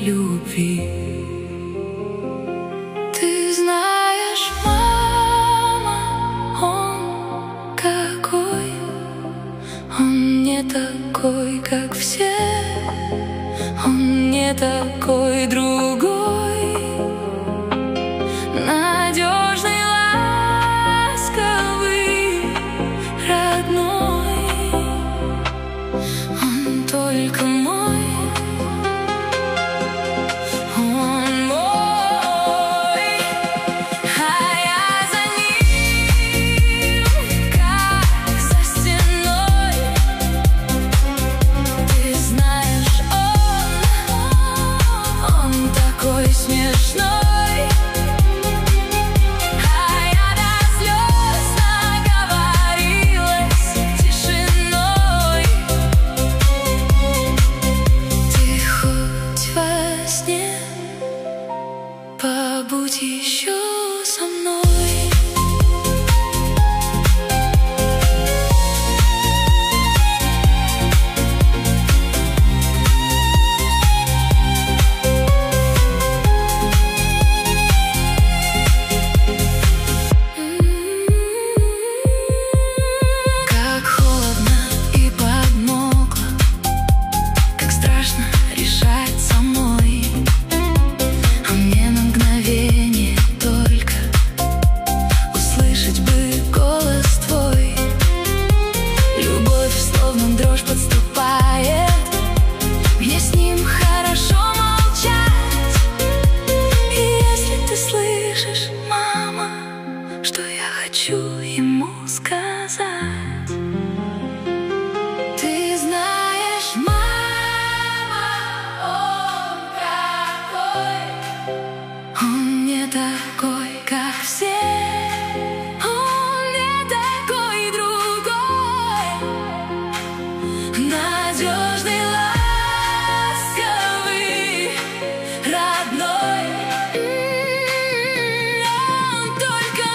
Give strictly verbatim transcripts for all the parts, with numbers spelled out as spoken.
любви. Ты знаешь, мама, он какой, он не такой, как все, он не такой, другой, надежный, ласковый, родной. Он только мой, он мой, а я за ним, как за стеной. Ты знаешь, он, он такой смешной. Побудь еще со мной. Как холодно и подмокло, как страшно решать самой. Дрожь подступает, мне с ним хорошо молчать. И если ты слышишь, мама, что я хочу ему сказать. Ты знаешь, мама, он какой, он не такой, как все. Надежный, ласковый, родной. Он только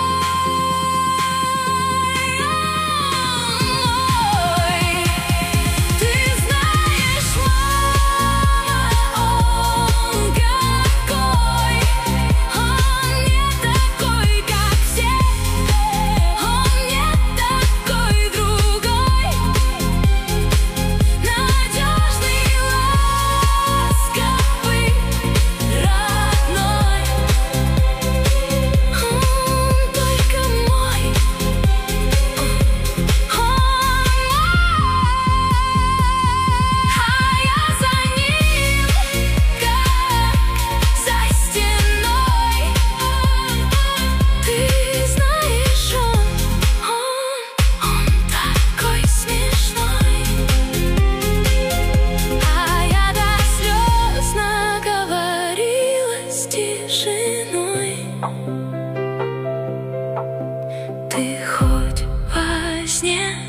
мой, мой. Ты знаешь, мама, он какой, он не такой, как все, он не такой, другой. Ты хоть во сне